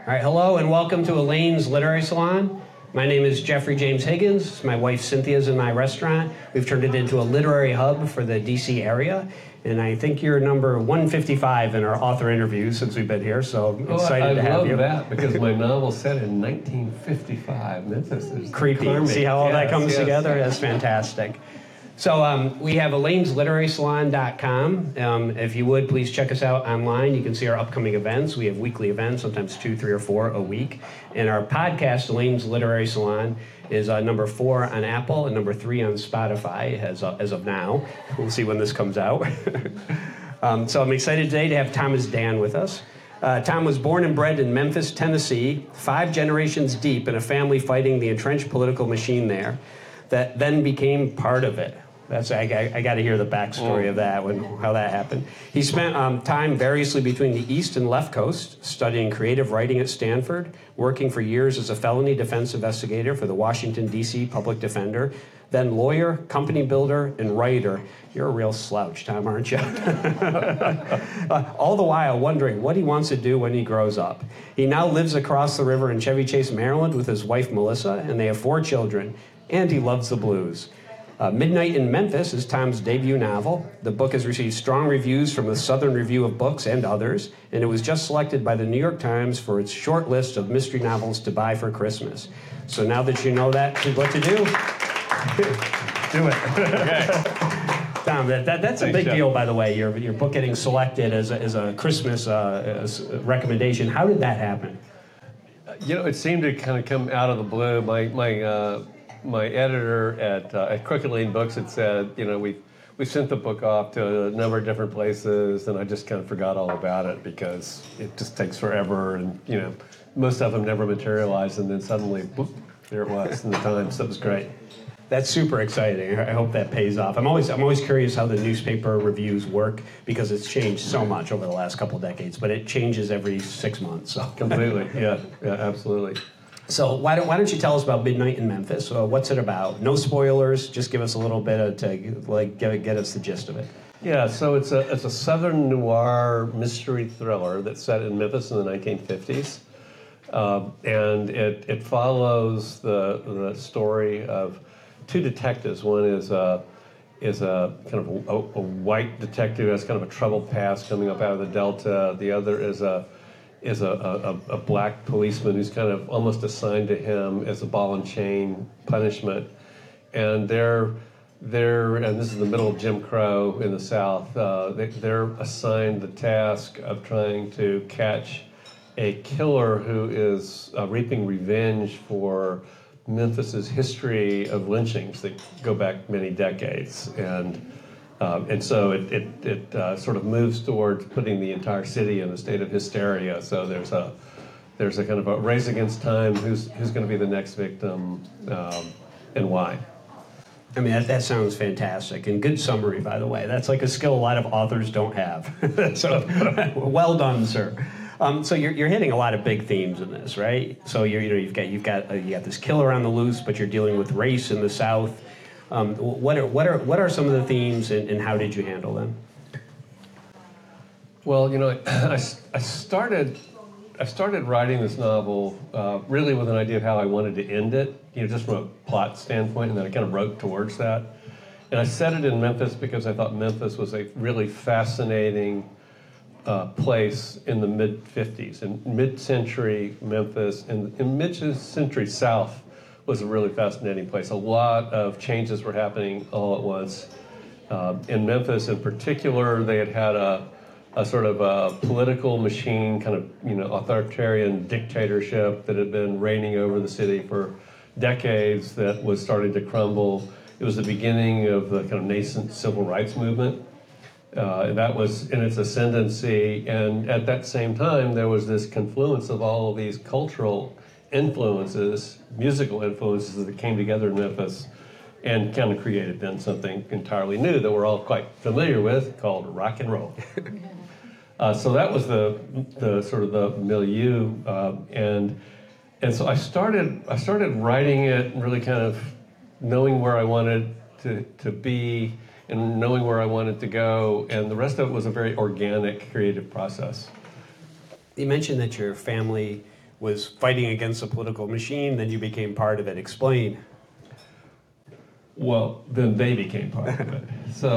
All right, hello and welcome to Elaine's Literary Salon. My name is Jeffrey James Higgins. My wife Cynthia's in my restaurant. We've turned it into a literary hub for the DC area. And I think you're number 155 in our author interviews since we've been here, so I'm excited to have you. I love that because my novel set in 1955. Memphis is creepy. Karmic. See how all that comes together? That's fantastic. So we have Elaine'sLiterarySalon.com. If you would, please check us out online. You can see our upcoming events. We have weekly events, sometimes 2, 3, or 4 a week. And our podcast, Elaine's Literary Salon, is number 4 on Apple and number 3 on Spotify as of now. We'll see when this comes out. So I'm excited today to have Thomas Dan with us. Tom was born and bred in Memphis, Tennessee, 5 generations deep in a family fighting the entrenched political machine there that then became part of it. I got to hear the backstory of that, how that happened. He spent time variously between the East and Left Coast, studying creative writing at Stanford, working for years as a felony defense investigator for the Washington, D.C. Public Defender, then lawyer, company builder, and writer. You're a real slouch, Tom, aren't you? All the while wondering what he wants to do when he grows up. He now lives across the river in Chevy Chase, Maryland with his wife, Melissa, and they have 4 children, and he loves the blues. Midnight in Memphis is Tom's debut novel. The book has received strong reviews from the Southern Review of Books and others, and it was just selected by the New York Times for its short list of mystery novels to buy for Christmas. So now that you know that, what to do, do it. Okay. Tom, that's a big deal, by the way, your book getting selected as a Christmas recommendation. How did that happen? It seemed to kind of come out of the blue. My editor at Crooked Lane Books had said, we sent the book off to a number of different places, and I just kind of forgot all about it because it just takes forever, and most of them never materialized, and then suddenly, boop, there it was in the Times. That was great. That's super exciting. I hope that pays off. I'm always curious how the newspaper reviews work because it's changed so much over the last couple of decades, but it changes every 6 months. So. Completely, yeah, absolutely. So why don't you tell us about Midnight in Memphis? What's it about? No spoilers. Just give us a little bit to get us the gist of it. Yeah, so it's a Southern noir mystery thriller that's set in Memphis in the 1950s, and it follows the story of 2 detectives. One is a kind of a white detective who has kind of a troubled past coming up out of the Delta. The other is a black policeman who's kind of almost assigned to him as a ball and chain punishment. And they're and this is the middle of Jim Crow in the South, they're assigned the task of trying to catch a killer who is reaping revenge for Memphis's history of lynchings that go back many decades. And so it sort of moves towards putting the entire city in a state of hysteria. So there's a kind of a race against time. Who's going to be the next victim, and why? I mean, that sounds fantastic. And good summary, by the way. That's like a skill a lot of authors don't have. So well done, sir. So you're hitting a lot of big themes in this, right? So you've got this killer on the loose, but you're dealing with race in the South. What are some of the themes, and how did you handle them? Well, I started writing this novel really with an idea of how I wanted to end it, just from a plot standpoint, and then I kind of wrote towards that. And I set it in Memphis because I thought Memphis was a really fascinating place in the mid-50s. In mid-century Memphis, and in mid-century South, was a really fascinating place. A lot of changes were happening all at once. In Memphis in particular, they had a sort of a political machine, kind of authoritarian dictatorship that had been reigning over the city for decades that was starting to crumble. It was the beginning of the kind of nascent civil rights movement. That was in its ascendancy, and at that same time, there was this confluence of all of these cultural influences, musical influences that came together in Memphis and kind of created then something entirely new that we're all quite familiar with, called rock and roll. So that was the sort of the milieu, and so I started writing it really kind of knowing where I wanted to be and knowing where I wanted to go, and the rest of it was a very organic, creative process. You mentioned that your family was fighting against the political machine, then you became part of it. Explain. Well, then they became part of it.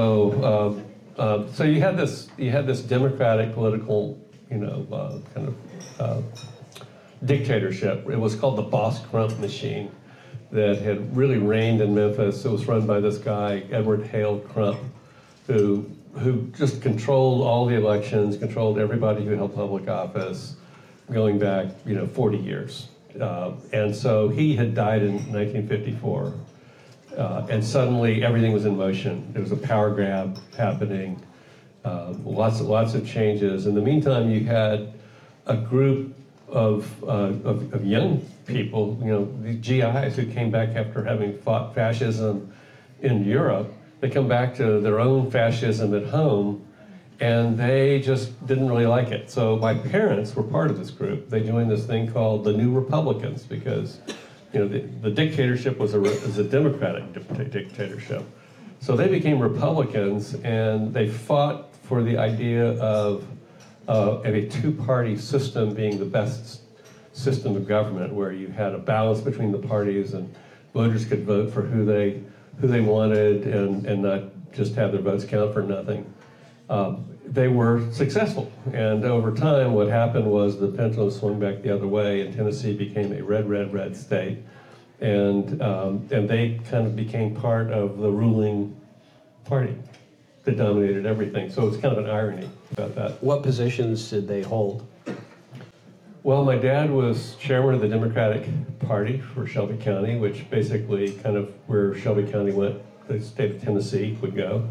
So you had this democratic political, kind of dictatorship. It was called the Boss-Crump machine that had really reigned in Memphis. It was run by this guy, Edward Hale Crump, who just controlled all the elections, controlled everybody who held public office, going back 40 years. And so he had died in 1954, and suddenly everything was in motion. There was a power grab happening, lots of changes. In the meantime, you had a group of young people, the GIs who came back after having fought fascism in Europe. They come back to their own fascism at home, and they just didn't really like it. So my parents were part of this group. They joined this thing called the New Republicans because, the dictatorship was a democratic dictatorship. So they became Republicans, and they fought for the idea of a two-party system being the best system of government, where you had a balance between the parties and voters could vote for who they wanted and not just have their votes count for nothing. They were successful, and over time what happened was the pendulum swung back the other way, and Tennessee became a red state, and they kind of became part of the ruling party that dominated everything. So it's kind of an irony about that. What positions did they hold? Well, my dad was chairman of the Democratic Party for Shelby County, which basically kind of where Shelby County went, the state of Tennessee would go.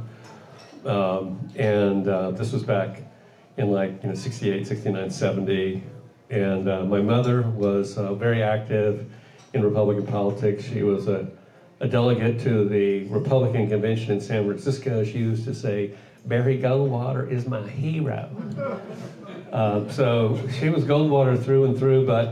This was back in 68, 69, 70. And my mother was very active in Republican politics. She was a delegate to the Republican convention in San Francisco. She used to say, "Barry Goldwater is my hero." So she was Goldwater through and through, but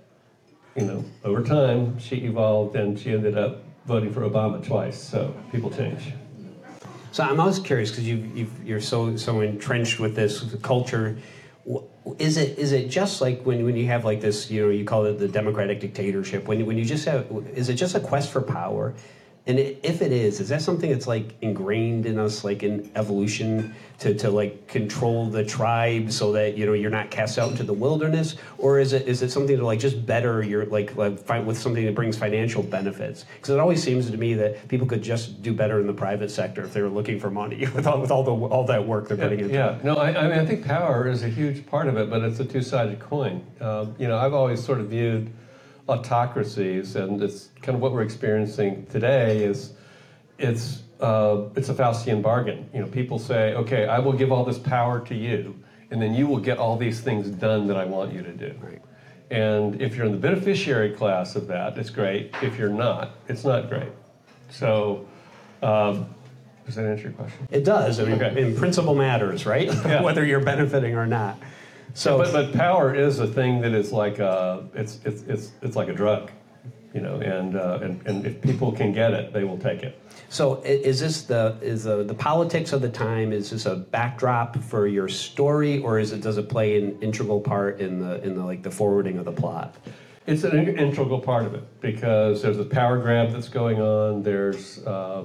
over time she evolved and she ended up voting for Obama twice. So people change. So I'm always curious because you're so entrenched with this culture. Is it just like when you have like this, you call it the democratic dictatorship, when you just have, is it just a quest for power? And if it is that something that's like ingrained in us, like in evolution, to like control the tribe so that you're not cast out into the wilderness, or is it something to like just better your like find with something that brings financial benefits? Because it always seems to me that people could just do better in the private sector if they were looking for money with all that work they're putting into. Yeah, no, I mean I think power is a huge part of it, but it's a two-sided coin. I've always sort of viewed autocracies, and it's kind of what we're experiencing today is it's a Faustian bargain. People say, okay, I will give all this power to you, and then you will get all these things done that I want you to do. Right. And if you're in the beneficiary class of that, it's great. If you're not, it's not great. So, does that answer your question? It does. I mean, Okay. in principle matters, right? Yeah. Whether you're benefiting or not. So, but power is a thing that is like it's like a drug, and if people can get it, they will take it. So is this the politics of the time? Is this a backdrop for your story, or does it play an integral part in the forwarding of the plot? It's an integral part of it because there's a power grab that's going on. There's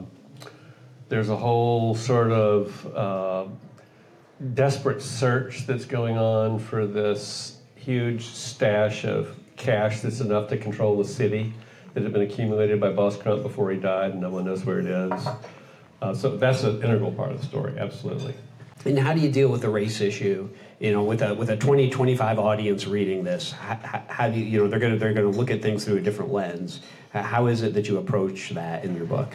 a whole sort of desperate search that's going on for this huge stash of cash that's enough to control the city that had been accumulated by Boss-Crump before he died, and no one knows where it is. So that's an integral part of the story, absolutely. And how do you deal with the race issue? With a 20-25 audience reading this, how do you they're gonna look at things through a different lens. How is it that you approach that in your book?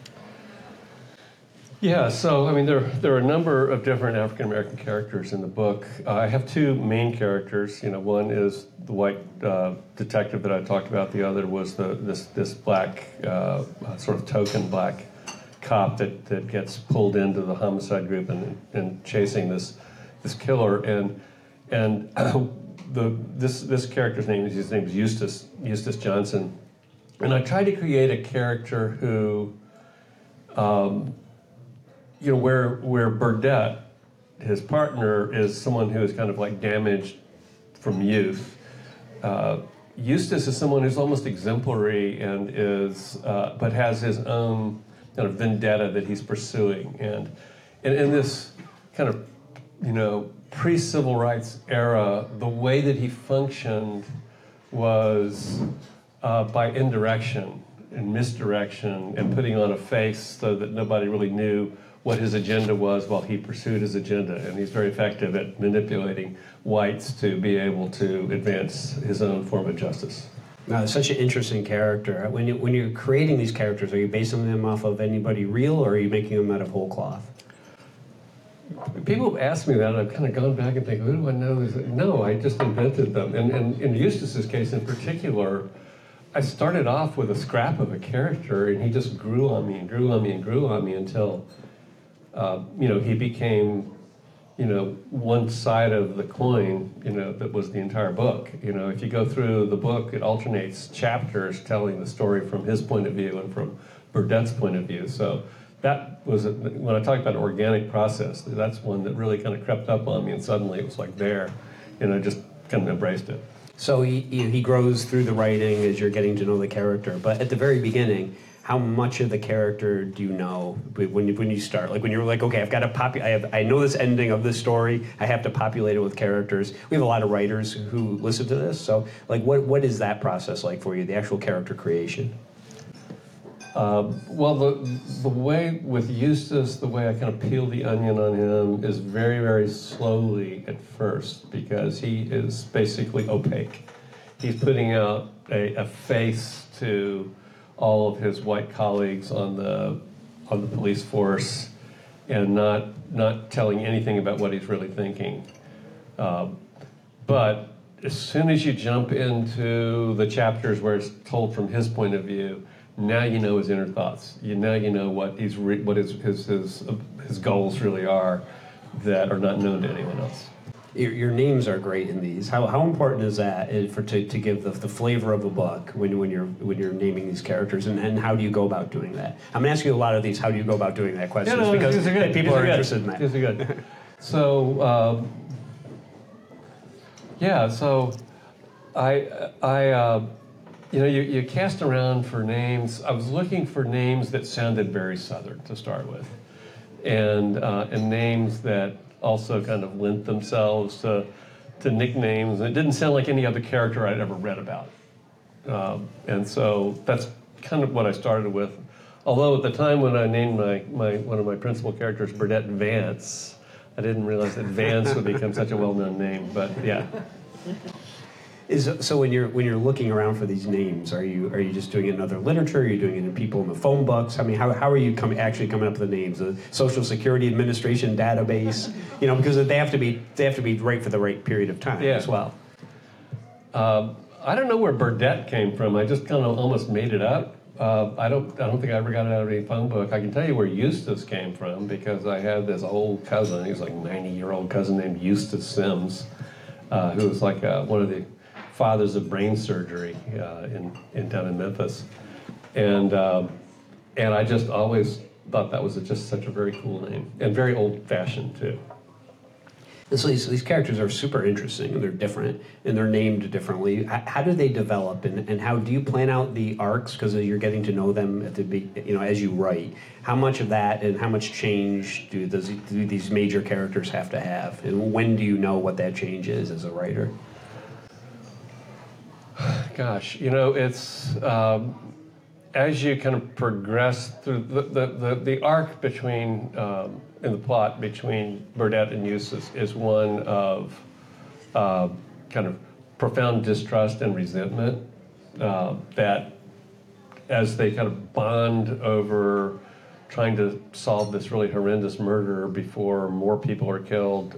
Yeah, so I mean, there are a number of different African American characters in the book. I have two main characters. One is the white detective that I talked about. The other was this black sort of token black cop that gets pulled into the homicide group and chasing this killer. And this character's name is Eustace Johnson, and I tried to create a character who. Where Burdett, his partner, is someone who is kind of like damaged from youth. Eustace is someone who's almost exemplary and but has his own kind of vendetta that he's pursuing. And in this kind of, pre-civil rights era, the way that he functioned was by indirection and misdirection and putting on a face so that nobody really knew what his agenda was while he pursued his agenda. And he's very effective at manipulating whites to be able to advance his own form of justice. It's such an interesting character. When you're creating these characters, are you basing them off of anybody real, or are you making them out of whole cloth? People have asked me that, and I've kind of gone back and think, who do I know? No, I just invented them. And in Eustace's case in particular, I started off with a scrap of a character, and he just grew on me and grew on me and grew on me until he became, one side of the coin, that was the entire book. If you go through the book, it alternates chapters telling the story from his point of view and from Burdett's point of view. So that was, when I talk about an organic process, that's one that really kind of crept up on me, and suddenly it was like there, and I just kind of embraced it. So he grows through the writing as you're getting to know the character. But at the very beginning, how much of the character do you know when you start? Like when you're like, okay, I've got to I know this ending of this story. I have to populate it with characters. We have a lot of writers who listen to this. So like, what is that process like for you? The actual character creation. Well, the way with Eustace, the way I kind of peel the onion on him is very, very slowly at first, because he is basically opaque. He's putting out a face to all of his white colleagues on the police force, and not telling anything about what he's really thinking. But as soon as you jump into the chapters where it's told from his point of view, now you know his inner thoughts. Now you know what his goals really are that are not known to anyone else. Your names are great in these. How important is that to give the flavor of the book when you're naming these characters, and how do you go about doing that? I'm going to ask you a lot of these. How do you go about doing that question? Because people are interested in that. These are good. So so I you cast around for names. I was looking for names that sounded very Southern to start with, and names that also kind of lent themselves to nicknames. It didn't sound like any other character I'd ever read about. And so that's kind of what I started with. Although at the time when I named one of my principal characters Burdett Vance, I didn't realize that Vance would become such a well-known name, but yeah. So when you're looking around for these names, are you just doing it in other literature? Are you doing it in people in the phone books? I mean, how are you actually coming up with the names? The Social Security Administration database, because they have to be right for the right period of time as well. I don't know where Burdett came from. I just kind of almost made it up. I don't think I ever got it out of any phone book. I can tell you where Eustace came from, because I had this old cousin. He was like a 90-year-old cousin named Eustace Sims, who was like one of the fathers of brain surgery down in Memphis, and I just always thought that was just such a very cool name, and very old-fashioned too. And so these characters are super interesting, and they're different, and they're named differently. How do they develop, and how do you plan out the arcs? Because you're getting to know them as you write. How much of that and how much change do these major characters have to have, and when do you know what that change is as a writer? Gosh, it's as you kind of progress through the arc between in the plot between Burdett and Eustace is one of kind of profound distrust and resentment that as they kind of bond over trying to solve this really horrendous murder before more people are killed,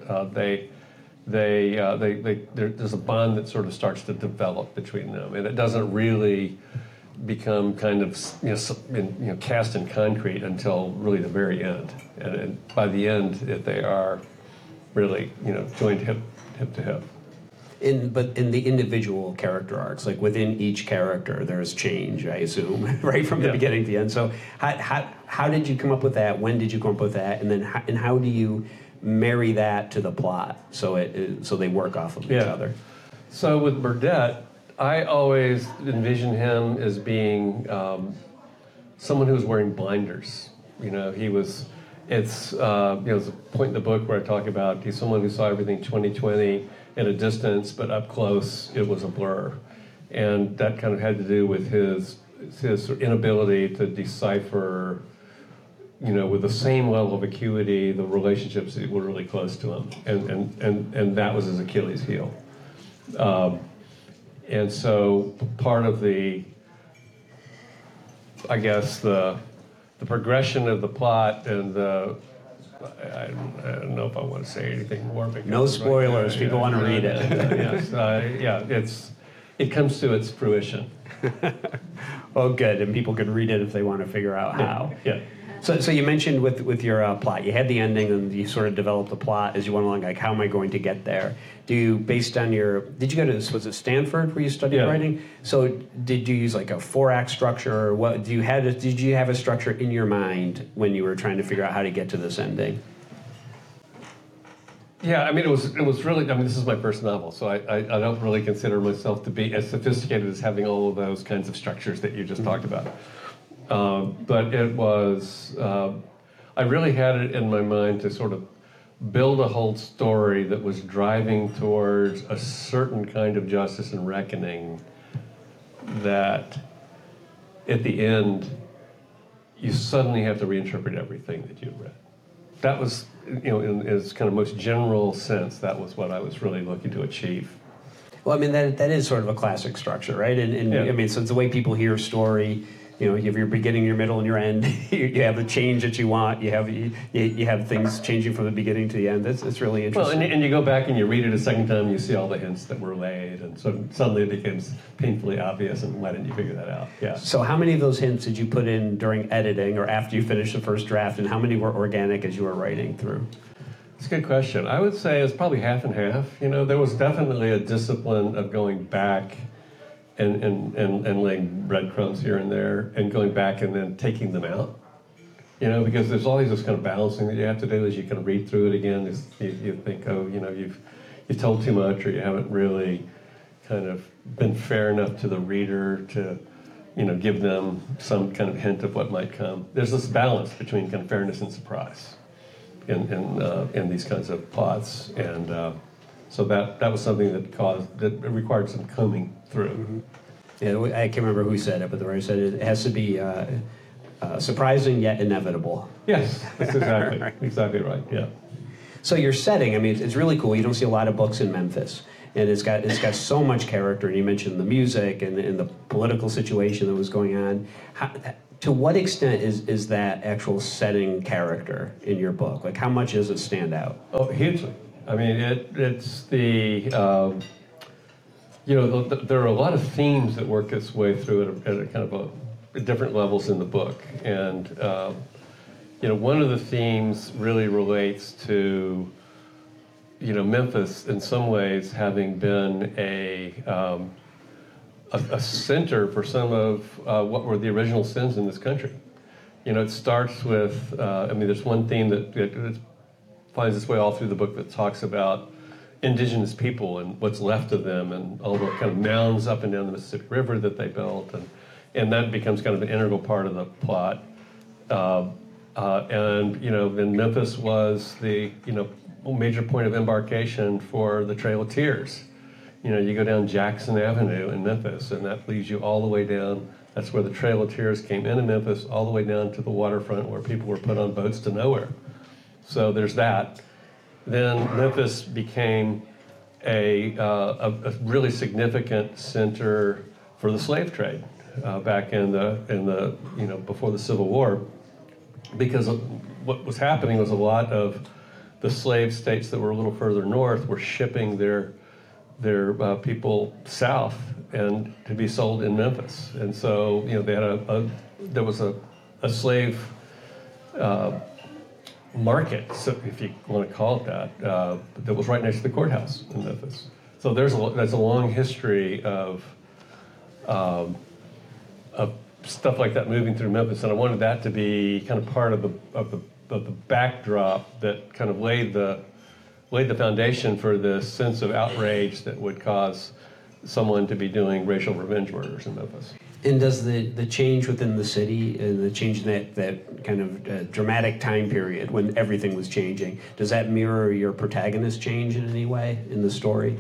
there's a bond that sort of starts to develop between them, and it doesn't really become kind of cast in concrete until really the very end. And by the end, they are really joined hip to hip. But in the individual character arcs, like within each character, there's change, I assume, right from the beginning to the end. So how did you come up with that? When did you come up with that? And then how do you marry that to the plot so they work off of each other? So with Burdett, I always envisioned him as being someone who was wearing blinders. You know, he was. It's there's a point in the book where I talk about he's someone who saw everything 20/20 at a distance, but up close it was a blur, and that kind of had to do with his inability to decipher, you know, with the same level of acuity, the relationships that were really close to him, and that was his Achilles heel. And so part of the, I guess, the progression of the plot and I don't know if I want to say anything more. No spoilers. People want to read it. Yes, it comes to its fruition. Well, good, and people can read it if they want to figure out how. Yeah. So you mentioned with your plot, you had the ending, and you sort of developed the plot as you went along. Like, how am I going to get there? Did you go to this? Was it Stanford where you studied writing? So did you use like a 4-act structure, or what? Did you have a structure in your mind when you were trying to figure out how to get to this ending? Yeah, I mean, it was really. I mean, this is my first novel, so I don't really consider myself to be as sophisticated as having all of those kinds of structures that you just talked about. But it was, I really had it in my mind to sort of build a whole story that was driving towards a certain kind of justice and reckoning that at the end, you suddenly have to reinterpret everything that you've read. That was, you know, in its kind of most general sense, that was what I was really looking to achieve. Well, I mean, that is sort of a classic structure, right? And I mean, so it's the way people hear a story. You know, you have your beginning, your middle, and your end. You have the change that you want. You have things changing from the beginning to the end. It's really interesting. Well, and you go back and you read it a second time, and you see all the hints that were laid, and so suddenly it becomes painfully obvious. And why didn't you figure that out? Yeah. So, how many of those hints did you put in during editing or after you finished the first draft, and how many were organic as you were writing through? It's a good question. I would say it's probably half and half. You know, there was definitely a discipline of going back and laying breadcrumbs here and there, and going back and then taking them out. You know, because there's always this kind of balancing that you have to do as you kind of read through it again. You think, oh, you know, you've told too much, or you haven't really kind of been fair enough to the reader to, you know, give them some kind of hint of what might come. There's this balance between kind of fairness and surprise in these kinds of plots, and so that was something that required some combing through. Mm-hmm. Yeah, I can't remember who said it, but the writer said it has to be surprising yet inevitable. Yes, that's exactly Right. exactly right. Yeah. So your setting, I mean, it's really cool. You don't see a lot of books in Memphis, and it's got so much character. And you mentioned the music and the political situation that was going on. To what extent is that actual setting character in your book? Like, how much does it stand out? Oh, hugely. I mean, it's the you know, there are a lot of themes that work its way through at a kind of at different levels in the book, and you know, one of the themes really relates to, you know, Memphis in some ways having been a center for some of what were the original sins in this country. You know, it starts with, I mean, there's one theme that finds its way all through the book that talks about indigenous people and what's left of them and all the kind of mounds up and down the Mississippi River that they built, and that becomes kind of an integral part of the plot. And, you know, then Memphis was the, you know, major point of embarkation for the Trail of Tears. You know, you go down Jackson Avenue in Memphis, and that leads you all the way down. That's where the Trail of Tears came into Memphis, all the way down to the waterfront where people were put on boats to nowhere. So there's that. Then Memphis became a really significant center for the slave trade back in the you know, before the Civil War, because what was happening was a lot of the slave states that were a little further north were shipping their people south and to be sold in Memphis, and so, you know, they had there was a slave market, so if you want to call it that was right next to the courthouse in Memphis. So there's a long history of stuff like that moving through Memphis, and I wanted that to be kind of part of the backdrop that kind of laid the foundation for this sense of outrage that would cause someone to be doing racial revenge murders in Memphis. And does the change within the city, the change in that kind of dramatic time period when everything was changing, does that mirror your protagonist change in any way in the story?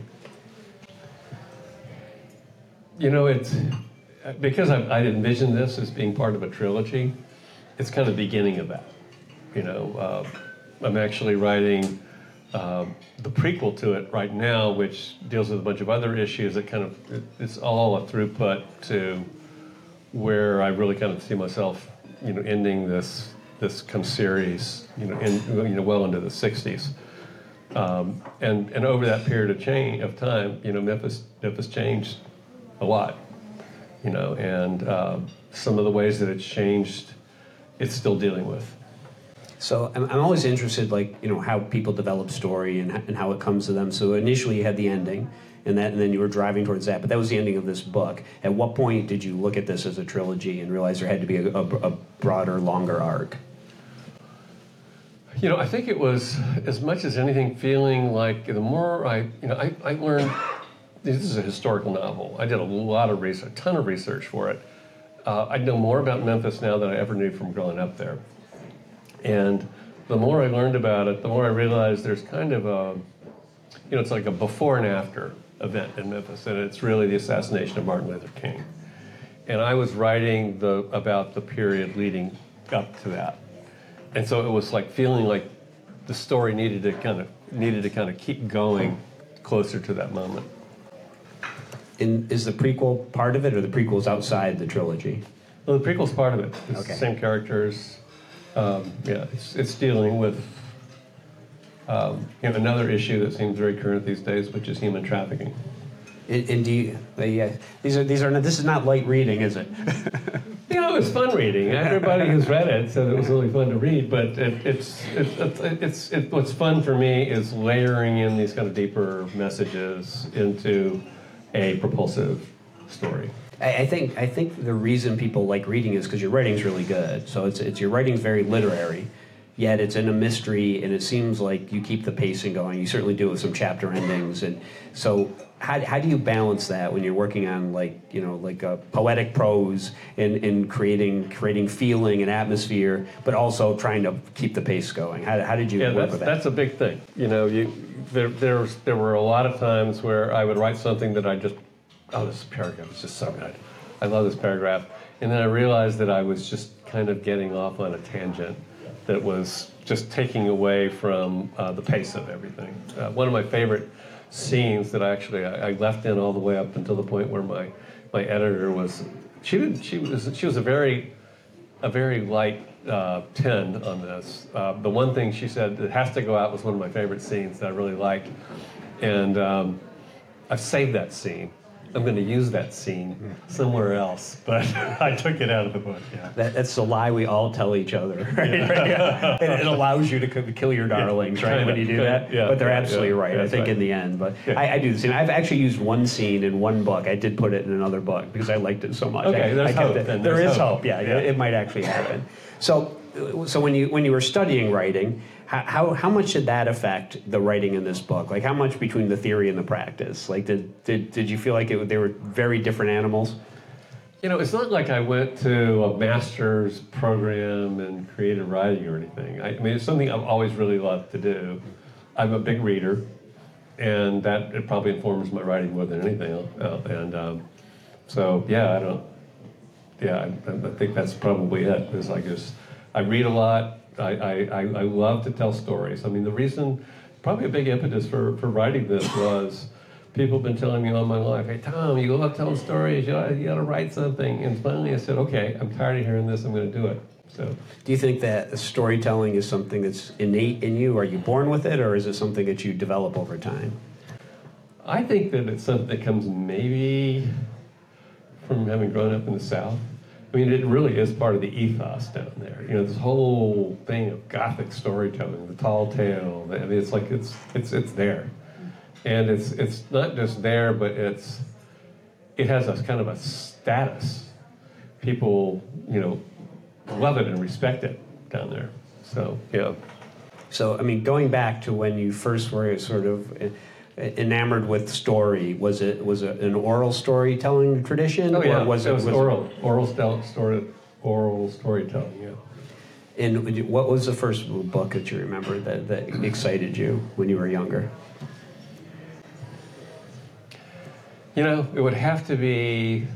You know, it's because I envisioned this as being part of a trilogy. It's kind of the beginning of that. You know, I'm actually writing the prequel to it right now, which deals with a bunch of other issues that kind of, it's all a throughput to where I really kind of see myself, you know, ending this kind of series, well into the 60s. And over that period of time, you know, Memphis changed a lot, you know, and some of the ways that it's changed, it's still dealing with. So I'm always interested, like, you know, how people develop story and how it comes to them. So initially you had the ending, and then you were driving towards that, but that was the ending of this book. At what point did you look at this as a trilogy and realize there had to be a broader, longer arc? You know, I think it was, as much as anything, feeling like the more I learned, this is a historical novel. I did a lot of research, a ton of research for it. I know more about Memphis now than I ever knew from growing up there. And the more I learned about it, the more I realized there's kind of a, you know, it's like a before and after event in Memphis, and it's really the assassination of Martin Luther King. And I was writing about the period leading up to that. And so it was like feeling like the story needed to kind of keep going closer to that moment. And is the prequel part of it, or the prequel's outside the trilogy? Well, the prequel's part of it. It's okay. The same characters. It's dealing with another issue that seems very current these days, which is human trafficking. And do you? These are not, this is not light reading, is it? You know, it's fun reading. Everybody who's read it said it was really fun to read. But what's fun for me is layering in these kind of deeper messages into a propulsive story. I think the reason people like reading is because your writing's really good. So it's your writing's very literary, yet it's in a mystery, and it seems like you keep the pacing going. You certainly do it with some chapter endings, and so how do you balance that when you're working on like a poetic prose and creating feeling and atmosphere, but also trying to keep the pace going? How did you work with that? That's a big thing. You know, there were a lot of times where I would write something that I just, this paragraph is just so good. I love this paragraph. And then I realized that I was just kind of getting off on a tangent that was just taking away from the pace of everything. One of my favorite scenes that I left in all the way up until the point where my editor was, she was a very light 10 on this. The one thing she said that has to go out was one of my favorite scenes that I really liked. And I've saved that scene. I'm going to use that scene somewhere else, but I took it out of the book. Yeah. That's the lie we all tell each other. Right? Yeah. It allows you to kill your darlings, right? When you do that, but they're absolutely right. I think right. In the end, but I do the same. I've actually used one scene in one book. I did put it in another book because I liked it so much. Okay, there's hope. There is hope. Yeah, it might actually happen. So when you were studying writing, how much did that affect the writing in this book? Like, how much between the theory and the practice? Like, did you feel like they were very different animals? You know, it's not like I went to a master's program in creative writing or anything. I mean, it's something I've always really loved to do. I'm a big reader, and it probably informs my writing more than anything else. And so, yeah, I think that's probably it. Is I read a lot. I love to tell stories. I mean, the reason, probably a big impetus for writing this was people have been telling me all my life, hey, Tom, you love telling stories, you ought to write something. And finally I said, okay, I'm tired of hearing this, I'm going to do it. So, do you think that storytelling is something that's innate in you? Are you born with it, or is it something that you develop over time? I think that it's something that comes maybe from having grown up in the South. I mean, it really is part of the ethos down there. You know, this whole thing of Gothic storytelling, the tall tale. I mean, it's like it's there, and it's not just there, but it has a kind of a status. People, love it and respect it down there. So yeah. So I mean, going back to when you first were sort of enamored with story. Was it an oral storytelling tradition? Oh yeah, or was it it was oral storytelling. Yeah. And what was the first book that you remember that excited you when you were younger? You know, it would have to be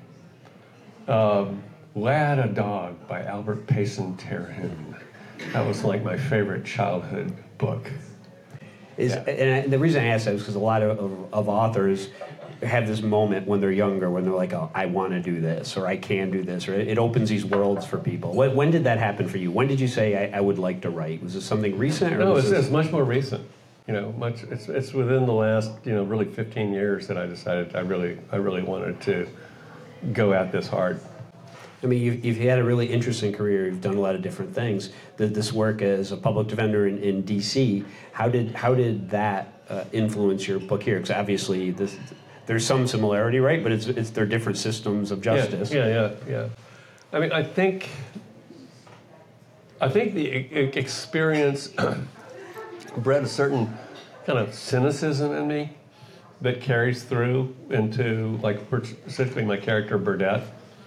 Lad a Dog by Albert Payson Terhune. That was like my favorite childhood book. And the reason I ask that is because a lot of authors have this moment when they're younger when they're like, oh, I want to do this, or I can do this, or it opens these worlds for people. When did that happen for you? When did you say, I would like to write? Was this something recent? Or No, it's much more recent. You know, it's within the last, really 15 years that I decided I really wanted to go at this hard. I mean, you've had a really interesting career. You've done a lot of different things. This work as a public defender in D.C., how did that influence your book here? Because obviously there's some similarity, right? But they're different systems of justice. Yeah. I mean, I think the experience bred a certain kind of cynicism in me that carries through into, like, specifically my character Burdett.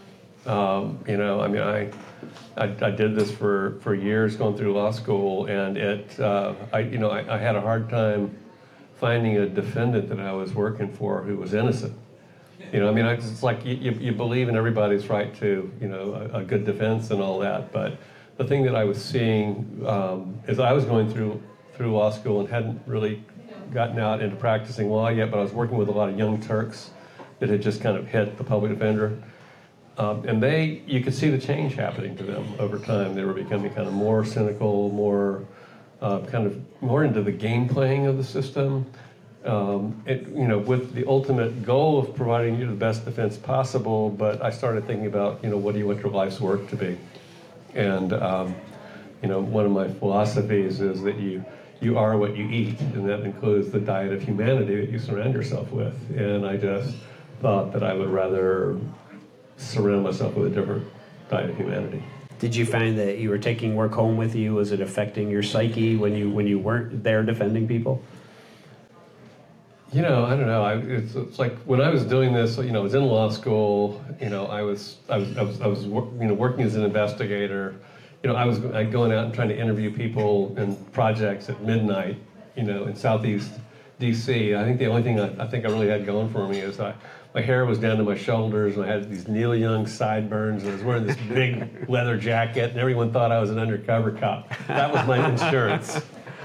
I did this for years going through law school, and I had a hard time finding a defendant that I was working for who was innocent. It's like you believe in everybody's right to, a good defense and all that, but the thing that I was seeing is I was going through law school and hadn't really gotten out into practicing law yet, but I was working with a lot of young Turks that had just kind of hit the public defender. And you could see the change happening to them over time. They were becoming kind of more cynical, more into the game playing of the system. With the ultimate goal of providing you the best defense possible. But I started thinking about, what do you want your life's work to be? And one of my philosophies is that you are what you eat, and that includes the diet of humanity that you surround yourself with. And I just thought that I would rather surround myself with a different diet of humanity. Did you find that you were taking work home with you? Was it affecting your psyche when you weren't there defending people? I don't know. It's like when I was doing this. I was in law school. I was working as an investigator. I'd going out and trying to interview people in projects at midnight. In Southeast D.C. I think the only thing I think I really had going for me is my hair was down to my shoulders, and I had these Neil Young sideburns, and I was wearing this big leather jacket, and everyone thought I was an undercover cop. That was my insurance.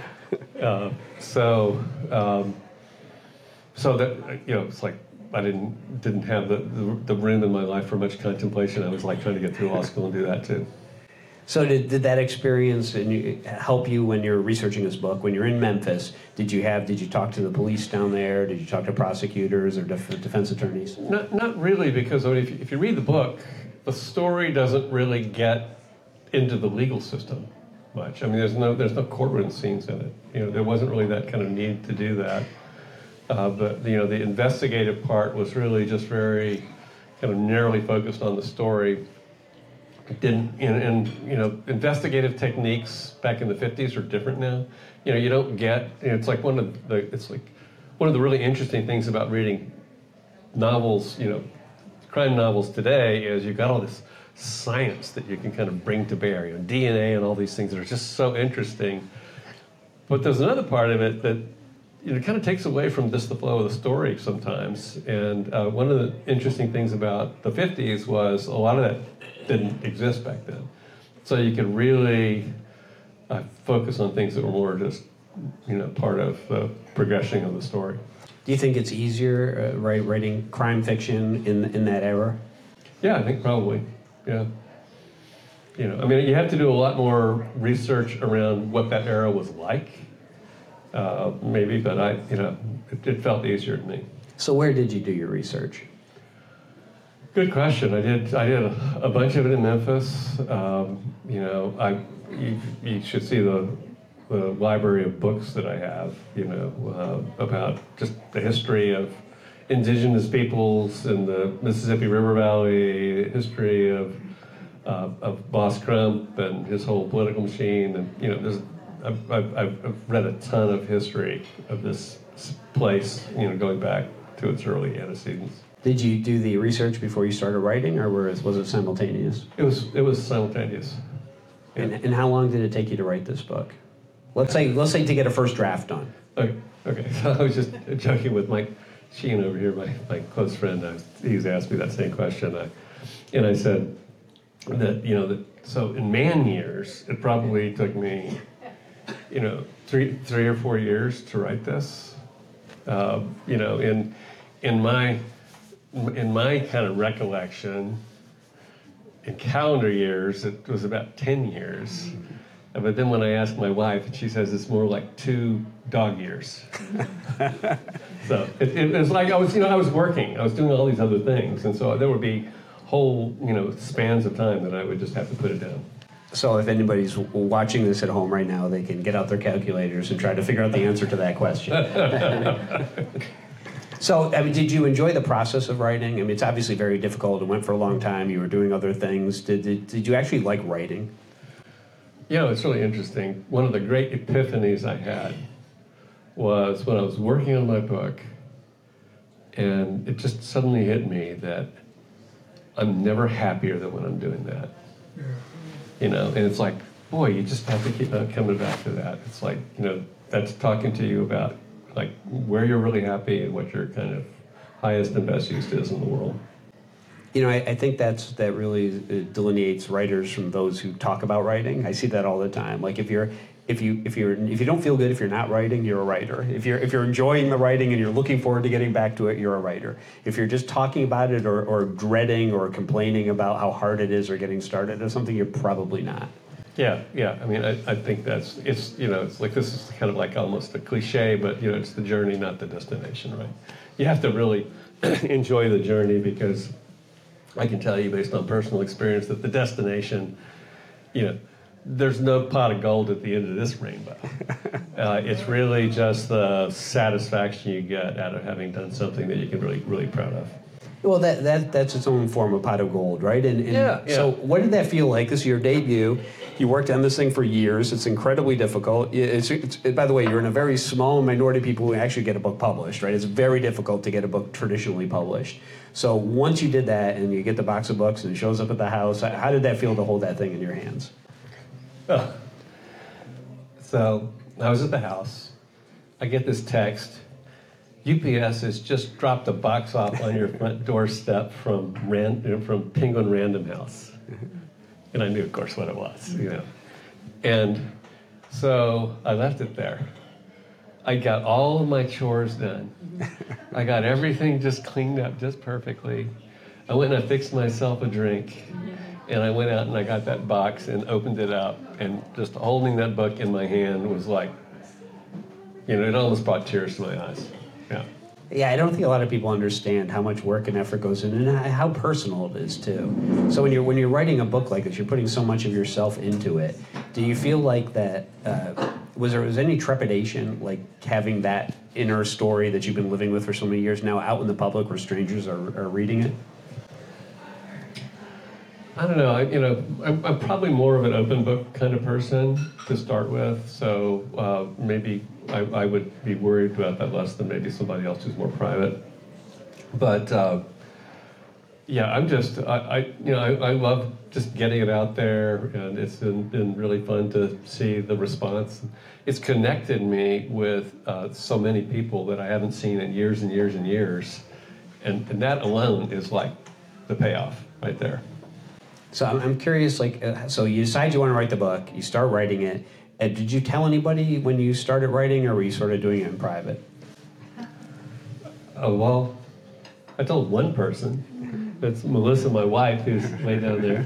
So that it's like I didn't have the room in my life for much contemplation. I was like trying to get through law school and do that too. So did that experience help you when you're researching this book? When you're in Memphis, did you talk to the police down there? Did you talk to prosecutors or defense attorneys? Not really, because if you read the book, the story doesn't really get into the legal system much. I mean, there's no courtroom scenes in it. There wasn't really that kind of need to do that. But the investigative part was really just very kind of narrowly focused on the story. Investigative techniques back in the 50s are different now. You don't get. It's like one of the really interesting things about reading novels. Crime novels today is you've got all this science that you can kind of bring to bear. DNA and all these things that are just so interesting. But there's another part of it that kind of takes away from just the flow of the story sometimes. And one of the interesting things about the 50s was a lot of that didn't exist back then. So you could really focus on things that were more just, part of the progression of the story. Do you think it's easier writing crime fiction in that era? Yeah, I think probably. Yeah. You have to do a lot more research around what that era was like. Maybe, but it felt easier to me. So where did you do your research? Good question. I did a bunch of it in Memphis. You should see the library of books that I have. About just the history of indigenous peoples in the Mississippi River Valley, history of Boss Crump and his whole political machine, and there's I've read a ton of history of this place, going back to its early antecedents. Did you do the research before you started writing, or was it simultaneous? It was simultaneous. Yeah. And how long did it take you to write this book? Let's say to get a first draft done. Okay. So I was just joking with Mike Sheen over here, my close friend. He's asked me that same question, and I said that so in man years, it probably took me 3 or 4 years to write this. In my kind of recollection, in calendar years, it was about 10 years. But then when I asked my wife, she says it's more like 2 dog years. So it was like I was working, I was doing all these other things, and so there would be whole spans of time that I would just have to put it down. So if anybody's watching this at home right now, they can get out their calculators and try to figure out the answer to that question. So, did you enjoy the process of writing? It's obviously very difficult. It went for a long time. You were doing other things. Did you actually like writing? It's really interesting. One of the great epiphanies I had was when I was working on my book, and it just suddenly hit me that I'm never happier than when I'm doing that. And it's like, boy, you just have to keep coming back to that. It's like, that's talking to you about like where you're really happy and what your kind of highest and best use is in the world. I think that really delineates writers from those who talk about writing. I see that all the time. Like if you don't feel good if you're not writing, you're a writer. If you're enjoying the writing and you're looking forward to getting back to it, you're a writer. If you're just talking about it or dreading or complaining about how hard it is or getting started or something, you're probably not. Yeah. I think it's like this is kind of like almost a cliche, but it's the journey, not the destination, right? You have to really enjoy the journey, because I can tell you based on personal experience that the destination, there's no pot of gold at the end of this rainbow. It's really just the satisfaction you get out of having done something that you can really, really proud of. Well, that's its own form of pot of gold, right? And so what did that feel like? This is your debut. You worked on this thing for years. It's incredibly difficult. By the way, you're in a very small minority of people who actually get a book published, right? It's very difficult to get a book traditionally published. So once you did that and you get the box of books and it shows up at the house, how did that feel to hold that thing in your hands? So I was at the house. I get this text. UPS has just dropped a box off on your front doorstep from Penguin Random House. And I knew, of course, what it was, And so I left it there. I got all of my chores done. I got everything just cleaned up just perfectly. I went and I fixed myself a drink. And I went out and I got that box and opened it up. And just holding that book in my hand was like, it almost brought tears to my eyes. Yeah. Yeah, I don't think a lot of people understand how much work and effort goes in and how personal it is too. So when you're writing a book like this, you're putting so much of yourself into it. Do you feel like that? Was there any trepidation, like having that inner story that you've been living with for so many years now out in the public where strangers are reading it? I don't know. I'm probably more of an open book kind of person to start with. So maybe I would be worried about that less than maybe somebody else who's more private. But I love just getting it out there, and it's been really fun to see the response. It's connected me with so many people that I haven't seen in years and years and years, and that alone is like the payoff right there. So I'm curious, so you decide you want to write the book, you start writing it. Did you tell anybody when you started writing, or were you sort of doing it in private? Well, I told one person. That's Melissa, my wife, who's way down there.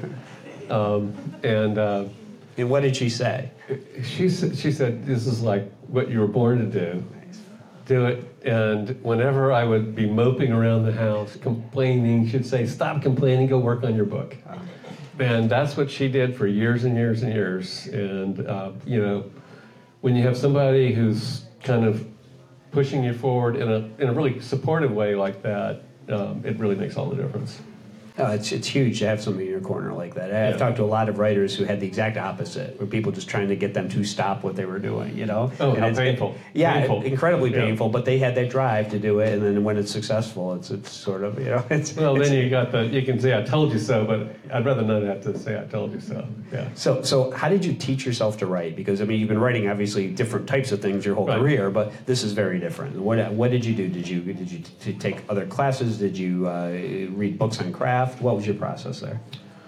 And what did she say? She said, this is like what you were born to do. Do it. And whenever I would be moping around the house, complaining, she'd say, stop complaining, go work on your book. And that's what she did for years and years and years. And, when you have somebody who's kind of pushing you forward in a really supportive way like that, it really makes all the difference. It's huge to have somebody in your corner like that. I've talked to a lot of writers who had the exact opposite, where people just trying to get them to stop what they were doing, you know? Oh, and how painful. Yeah, Painful. incredibly Yeah. painful, but they had that drive to do it, and then when it's successful, it's sort of, you know, Well, then you can say, I told you so, but I'd rather not have to say, I told you so. Yeah. So how did you teach yourself to write? Because, I mean, you've been writing, obviously, different types of things your whole Right. career, but this is very different. What did you do? Did you take other classes? Did you read books on craft? What was your process there?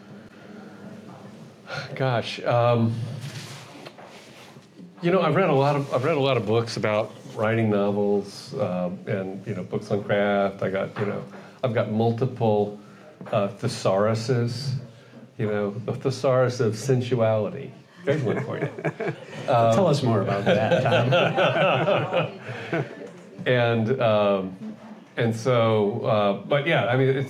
Gosh, you know, I've read a lot of books about writing novels, and books on craft. I've got multiple thesauruses. The thesaurus of sensuality. There's one for you. Tell us more about that, Tom. And so, but yeah, I mean,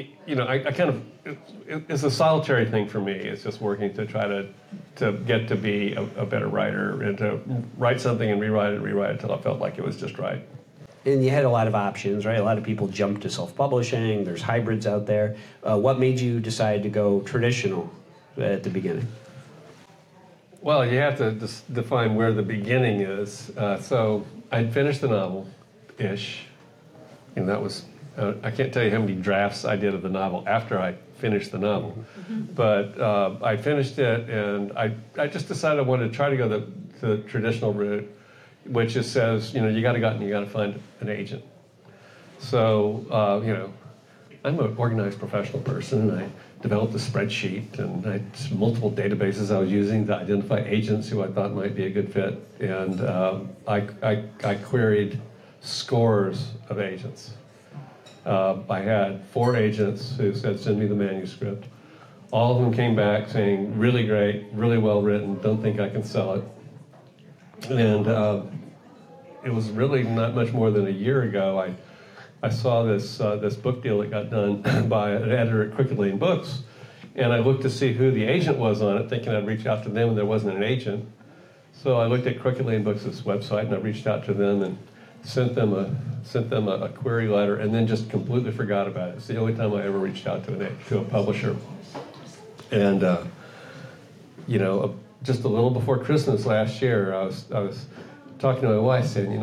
it's a solitary thing for me. It's just working to try to get to be a better writer and to write something and rewrite it until I felt like it was just right. And you had a lot of options, right? A lot of people jump to self-publishing. There's hybrids out there. What made you decide to go traditional at the beginning? Well, you have to define where the beginning is. So I'd finished the novel-ish. And that was, I can't tell you how many drafts I did of the novel after I finished the novel. But I finished it, and I just decided I wanted to try to go the traditional route, which just says, you got to go out and you got to find an agent. So, I'm an organized professional person, and I developed a spreadsheet, and I had multiple databases I was using to identify agents who I thought might be a good fit. And I queried scores of agents. I had 4 agents who said, send me the manuscript. All of them came back saying, really great, really well written, don't think I can sell it. And it was really not much more than a year ago, I saw this book deal that got done by an editor at Crooked Lane Books, and I looked to see who the agent was on it, thinking I'd reach out to them, and there wasn't an agent. So I looked at Crooked Lane Books' website, and I reached out to them and sent them a query letter, and then just completely forgot about it. It's the only time I ever reached out to a publisher. And just a little before Christmas last year, I was talking to my wife, saying,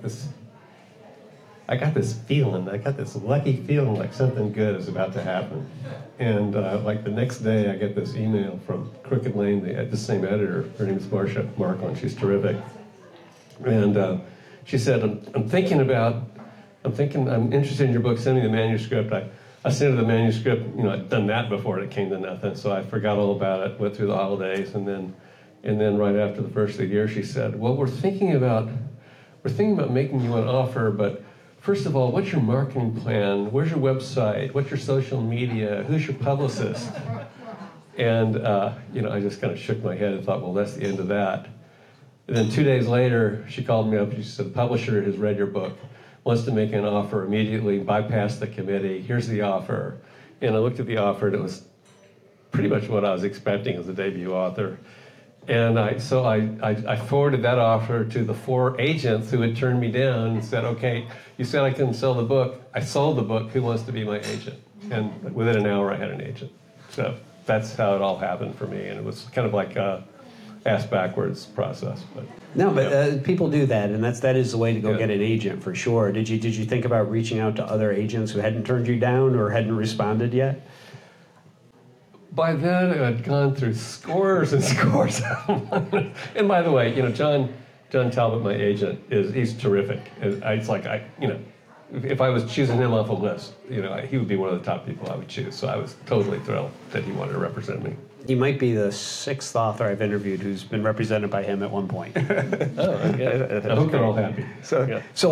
I got this feeling, I got this lucky feeling like something good is about to happen. And like the next day, I get this email from Crooked Lane, the same editor. Her name is Marcia Marklin. She's terrific. And she said, I'm interested in your book, send me the manuscript. I sent her the manuscript, I'd done that before, and it came to nothing, so I forgot all about it, went through the holidays, and then right after the first of the year, she said, well, we're thinking about making you an offer, but first of all, what's your marketing plan? Where's your website? What's your social media? Who's your publicist? And, I just kind of shook my head and thought, well, that's the end of that. And then 2 days later, she called me up and she said, the publisher has read your book, wants to make an offer immediately, bypass the committee, here's the offer. And I looked at the offer, and it was pretty much what I was expecting as a debut author. And I forwarded that offer to the 4 agents who had turned me down and said, okay, you said I couldn't sell the book. I sold the book. Who wants to be my agent? And within an hour, I had an agent. So that's how it all happened for me. And it was kind of like a ass-backwards process. But people do that, and that is the way to go get an agent for sure. Did you think about reaching out to other agents who hadn't turned you down or hadn't responded yet? By then, I'd gone through scores and scores. And by the way, John Talbot, my agent, he's terrific. It's like if I was choosing him off a list, he would be one of the top people I would choose. So I was totally thrilled that he wanted to represent me. You might be the 6th author I've interviewed who's been represented by him at one point. Oh, okay. I hope they're all happy. So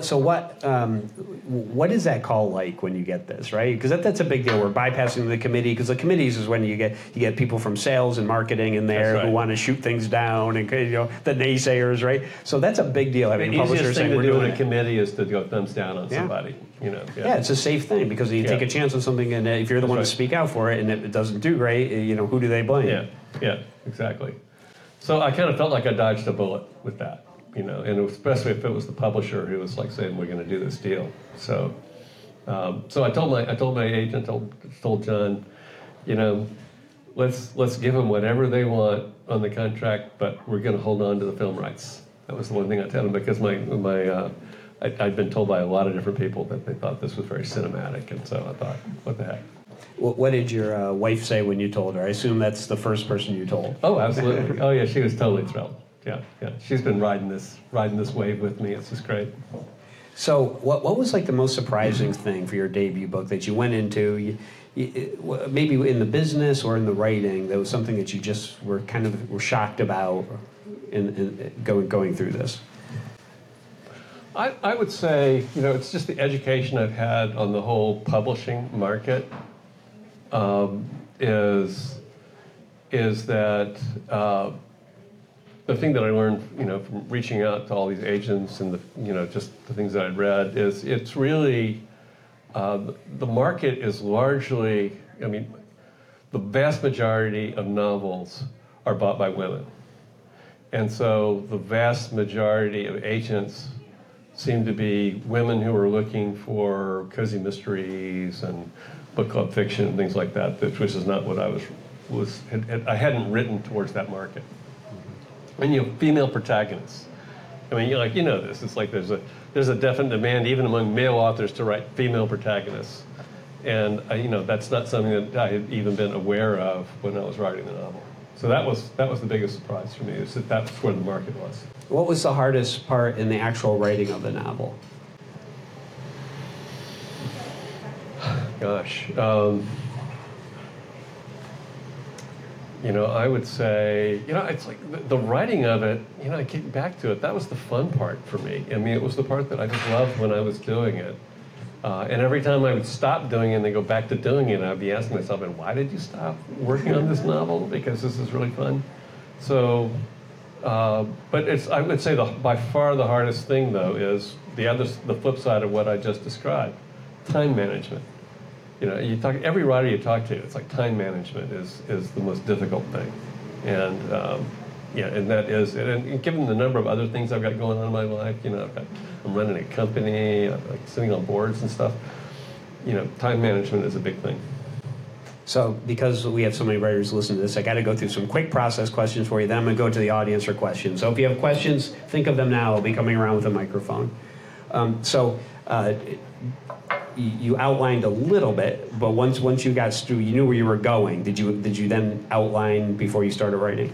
what is that call like when you get this, right? Because that's a big deal. We're bypassing the committee, because the committees is when you get people from sales and marketing in there who want to shoot things down, and the naysayers, right? So that's a big deal. Having The a publisher easiest thing saying to we're do doing in a committee is to go thumbs down on somebody. Yeah, it's a safe thing, because you take a chance on something, and if you're the one to speak out for it and it doesn't do great, who do they blame? Yeah, exactly. So I kind of felt like I dodged a bullet with that, and especially if it was the publisher who was like saying, we're going to do this deal. So So I told my agent, told John, you know, let's give them whatever they want on the contract, but we're going to hold on to the film rights. That was the one thing I told him, because I'd been told by a lot of different people that they thought this was very cinematic, and so I thought, what the heck. What did your wife say when you told her? I assume that's the first person you told. Oh, absolutely. Oh, yeah, she was totally thrilled. Yeah. She's been riding this wave with me. It's just great. So, what was like the most surprising thing for your debut book that you went into? Maybe in the business or in the writing, that was something that you just were shocked about in going through this. I would say, you know, it's just the education I've had on the whole publishing market. Is that the thing that I learned, you know, from reaching out to all these agents and just the things that I'd read is it's really the market is largely, I mean, the vast majority of novels are bought by women, and so the vast majority of agents seem to be women who are looking for cozy mysteries and book club fiction and things like that, which is not what I hadn't written towards that market. And female protagonists. I mean, you know this. It's like there's a definite demand even among male authors to write female protagonists, and that's not something that I had even been aware of when I was writing the novel. So that was the biggest surprise for me, is that that's where the market was. What was the hardest part in the actual writing of the novel? Gosh, I would say, it's like the writing of it, I get back to it, that was the fun part for me. I mean, it was the part that I just loved when I was doing it. And every time I would stop doing it and then go back to doing it, I'd be asking myself, and why did you stop working on this novel? Because this is really fun. So, but I would say by far the hardest thing, though, is the flip side of what I just described, time management. Every writer you talk to, it's like time management is the most difficult thing. And and that is, and given the number of other things I've got going on in my life, I'm running a company, I'm like sitting on boards and stuff, time management is a big thing. So because we have so many writers listening to this, I got to go through some quick process questions for you. Then I'm going to go to the audience for questions. So if you have questions, think of them now. I'll be coming around with a microphone. You outlined a little bit, but once you got through, you knew where you were going. Did you then outline before you started writing?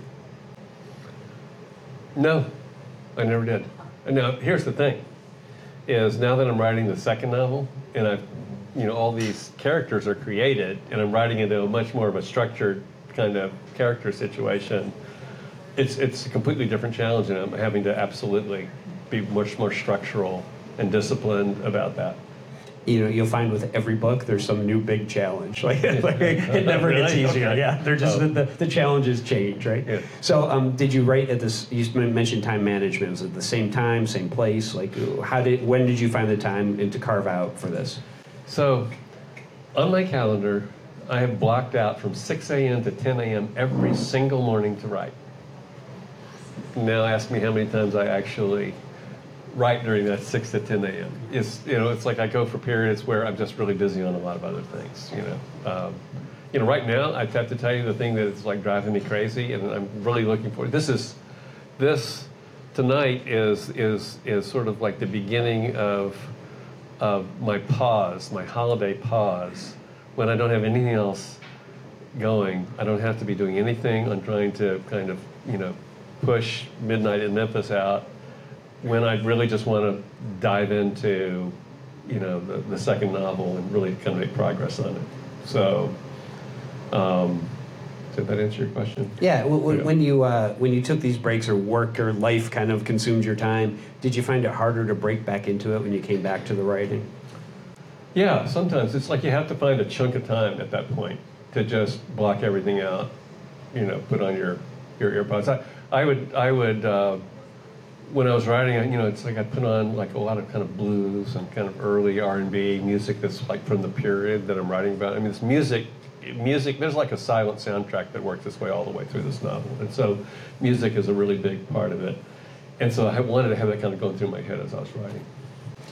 No, I never did. Now, here's the thing, is now that I'm writing the second novel, and all these characters are created, and I'm writing into a much more of a structured kind of character situation, it's a completely different challenge, and I'm having to absolutely be much more structural and disciplined about that. You'll find with every book there's some new big challenge. It never gets easier. Okay. Yeah, they're just the challenges change, right? Yeah. So, did you write at this? You mentioned time management. Was it the same time, same place? When did you find the time to carve out for this? So, on my calendar, I have blocked out from 6 a.m. to 10 a.m. every single morning to write. Now, ask me how many times I actually write during that 6 to 10 a.m. It's like I go for periods where I'm just really busy on a lot of other things. Right now I have to tell you the thing that is like driving me crazy, and I'm really looking forward. This tonight is sort of like the beginning of my pause, my holiday pause, when I don't have anything else going. I don't have to be doing anything. I'm trying to kind of push Midnight in Memphis out, when I really just want to dive into, the second novel and really kind of make progress on it. So, did that answer your question? Yeah. When you took these breaks, or work or life kind of consumed your time, did you find it harder to break back into it when you came back to the writing? Yeah, sometimes it's like you have to find a chunk of time at that point to just block everything out. Put on your earpods. I would. When I was writing, it's like I put on like a lot of kind of blues and kind of early R&B music that's like from the period that I'm writing about. I mean, this music, there's like a silent soundtrack that works its way all the way through this novel. And so music is a really big part of it. And so I wanted to have that kind of going through my head as I was writing.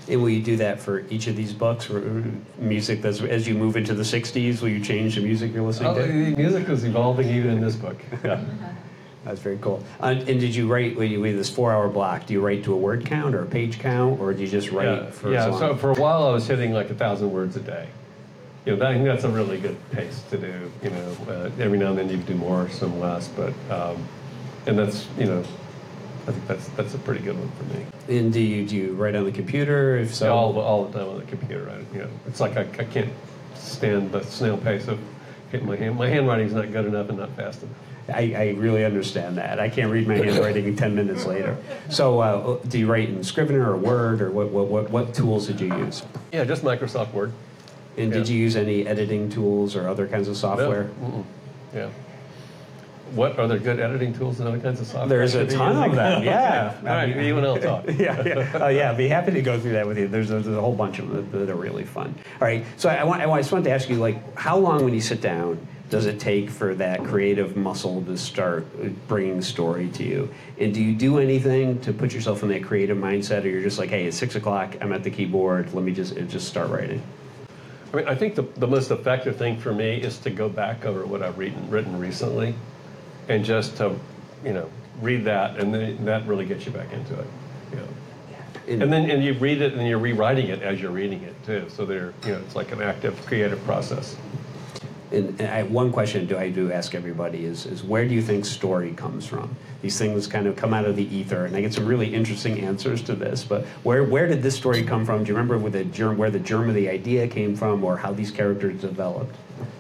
And will you do that for each of these books? Or music that's as you move into the '60s, will you change the music you're listening The to? music is evolving even in this book. Yeah. That's very cool. And did you write with this 4-hour block? Do you write to a word count or a page count, or do you just write for as long? So for a while I was hitting like 1,000 words a day. I think that's a really good pace to do. Every now and then you do more, some less, but and that's I think that's a pretty good one for me. And do you write on the computer? If so, all the time on the computer. It's like I can't stand the snail pace of hitting my hand. My handwriting's not good enough and not fast enough. I really understand that. I can't read my handwriting 10 minutes later. So do you write in Scrivener or Word, or what tools did you use? Yeah, just Microsoft Word. And did you use any editing tools or other kinds of software? No. Yeah. What are there good editing tools and other kinds of software? There's a ton of them. Yeah. All right, you and I'll talk. Yeah. I'd be happy to go through that with you. There's a whole bunch of them that are really fun. All right. So I just wanted to ask you, like, how long when you sit down does it take for that creative muscle to start bringing story to you? And do you do anything to put yourself in that creative mindset, or you're just like, hey, it's 6 o'clock, I'm at the keyboard, let me just start writing? I think the most effective thing for me is to go back over what I've written recently, and just to, read that, and then that really gets you back into it. And then you read it, and you're rewriting it as you're reading it too. So it's like an active creative process. And I have one question I do ask everybody is where do you think story comes from? These things kind of come out of the ether, and I get some really interesting answers to this. But where did this story come from? Do you remember where the germ of the idea came from, or how these characters developed?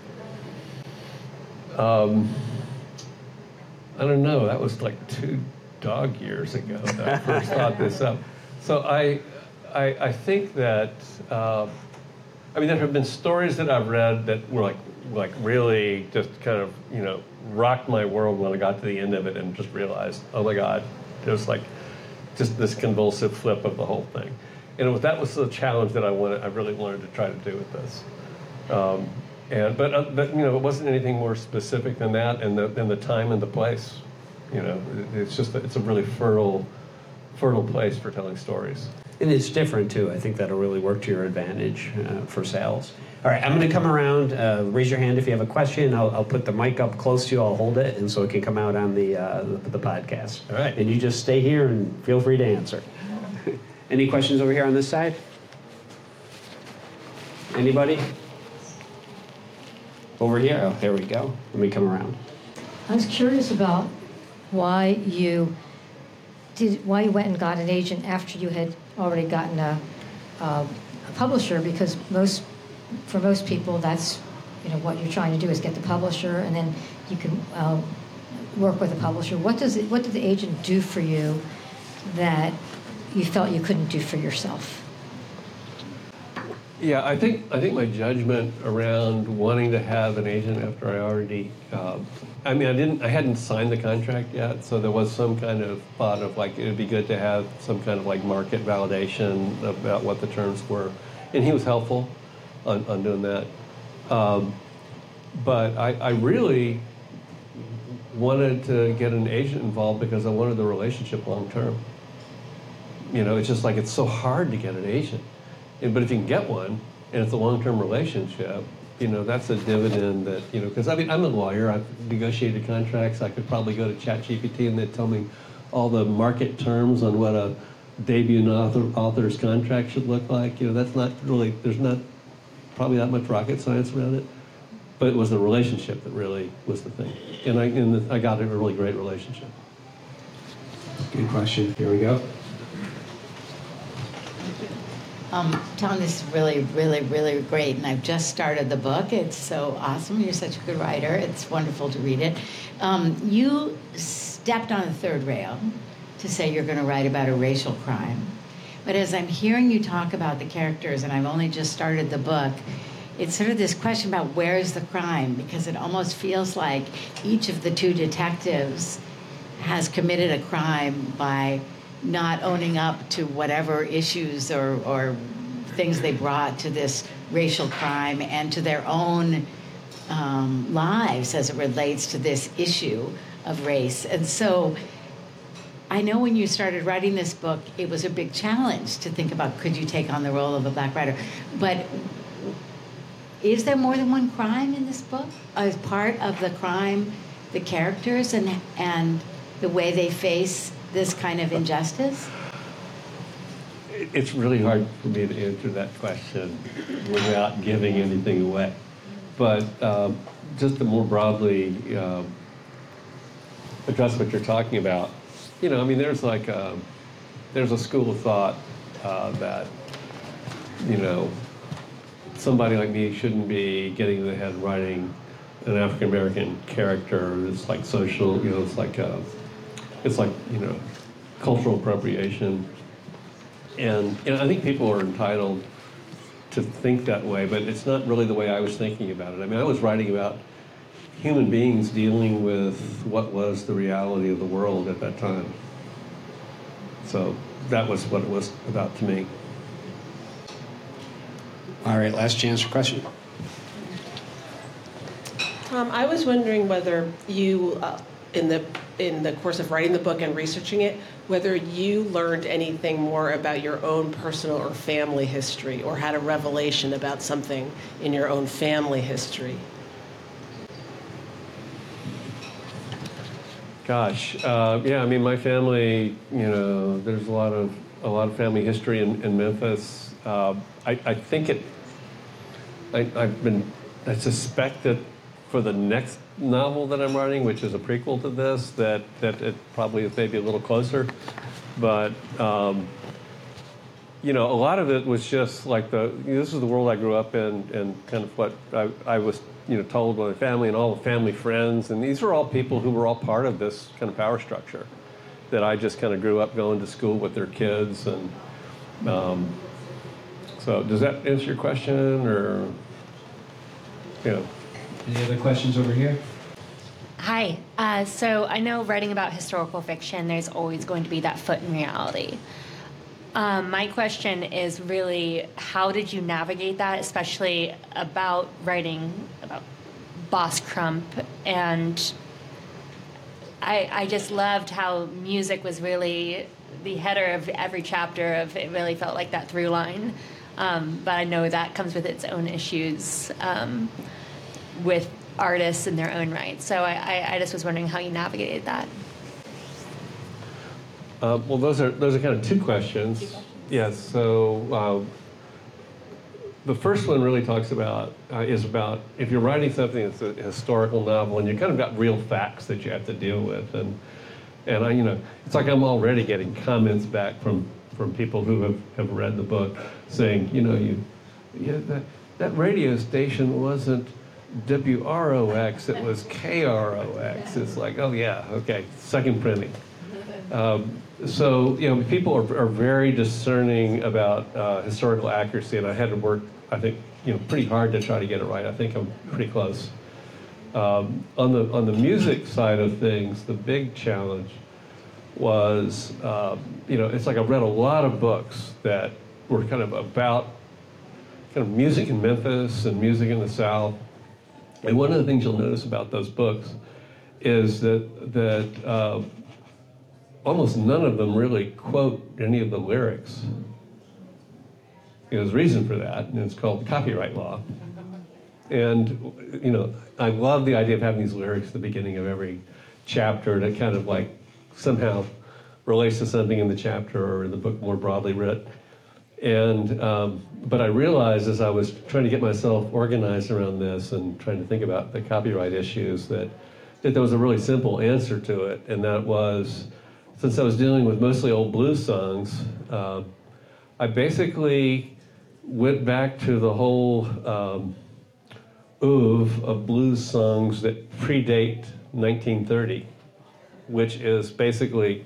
I don't know. That was like 2 dog years ago that I first thought this up. So I think that there have been stories that I've read that were like really just kind of rocked my world when I got to the end of it and just realized, oh my God, it was like just this convulsive flip of the whole thing. And that was the challenge that I really wanted to try to do with this. But it wasn't anything more specific than that, and the time and the place. It's a really fertile place for telling stories. And it's different too. I think that'll really work to your advantage for sales. All right, I'm going to come around. Raise your hand if you have a question. I'll put the mic up close to you. I'll hold it, and so it can come out on the podcast. All right. And you just stay here and feel free to answer. Any questions over here on this side? Anybody? Over here? Oh, there we go. Let me come around. I was curious about why you went and got an agent after you had already gotten a publisher, because for most people that's what you're trying to do is get the publisher, and then you can work with a publisher. What did the agent do for you that you felt you couldn't do for yourself? Yeah, I think my judgment around wanting to have an agent after I already, I hadn't signed the contract yet, so there was some kind of thought of like it would be good to have some kind of like market validation about what the terms were, and he was helpful on doing that. But I really wanted to get an agent involved because I wanted the relationship long term. It's just like it's so hard to get an agent. But if you can get one, and it's a long-term relationship, that's a dividend that, because I'm a lawyer. I've negotiated contracts. I could probably go to ChatGPT and they'd tell me all the market terms on what a debut author's contract should look like. That's not really, there's not probably that much rocket science around it. But it was the relationship that really was the thing. And I got a really great relationship. Good question. Here we go. Tom, this is really, really, really great, and I've just started the book. It's so awesome. You're such a good writer. It's wonderful to read it. You stepped on the third rail to say you're going to write about a racial crime. But as I'm hearing you talk about the characters, and I've only just started the book, it's sort of this question about where is the crime, because it almost feels like each of the 2 detectives has committed a crime by not owning up to whatever issues or things they brought to this racial crime and to their own lives as it relates to this issue of race. And so I know when you started writing this book, it was a big challenge to think about, could you take on the role of a black writer? But is there more than one crime in this book? As part of the crime, the characters and the way they face this kind of injustice? It's really hard for me to answer that question without giving anything away. But just to more broadly address what you're talking about, you know, I mean, there's a school of thought that, you know, somebody like me shouldn't be getting in the head writing an African American character. It's like social, you know, it's like you know, cultural appropriation. And you know, I think people are entitled to think that way, but it's not really the way I was thinking about it. I mean, I was writing about human beings dealing with what was the reality of the world at that time. So that was what it was about to me. All right, last chance for question. I was wondering whether you, in the course of writing the book and researching it, whether you learned anything more about your own personal or family history, or had a revelation about something in your own family history. Gosh, yeah. I mean, my family. You know, there's a lot of family history in Memphis. I think it. I suspect that for the next novel that I'm writing, which is a prequel to this, that it probably is maybe a little closer, but you know, a lot of it was just like this is the world I grew up in, and kind of what I was, you know, told by my family and all the family friends, and these were all people who were all part of this kind of power structure that I just kind of grew up going to school with their kids, and so does that answer your question, or you know? Any other questions over here? Hi. So I know writing about historical fiction, there's always going to be that foot in reality. My question is really, how did you navigate that, especially about writing about Boss Crump? And I just loved how music was really the header of every chapter. It really felt like that through line. But I know that comes with its own issues with artists in their own right. So I just was wondering how you navigated that. Well, those are kind of two questions. Yes. So the first one really talks about is about if you're writing something that's a historical novel and you kind of got real facts that you have to deal with, and I, you know, it's like I'm already getting comments back from people who have read the book saying, you know, that radio station wasn't WROX, it was KROX. It's like, oh yeah, okay, second printing. So, you know, people are very discerning about historical accuracy, and I had to work, I think, you know, pretty hard to try to get it right. I think I'm pretty close. On the music side of things, the big challenge was, you know, it's like I've read a lot of books that were kind of about kind of music in Memphis and music in the South. And one of the things you'll notice about those books is that almost none of them really quote any of the lyrics. There's a reason for that, and it's called copyright law. And, you know, I love the idea of having these lyrics at the beginning of every chapter that kind of like somehow relates to something in the chapter or in the book more broadly writ. And, but I realized as I was trying to get myself organized around this and trying to think about the copyright issues that there was a really simple answer to it, and that was, since I was dealing with mostly old blues songs, I basically went back to the whole oeuvre of blues songs that predate 1930, which is basically,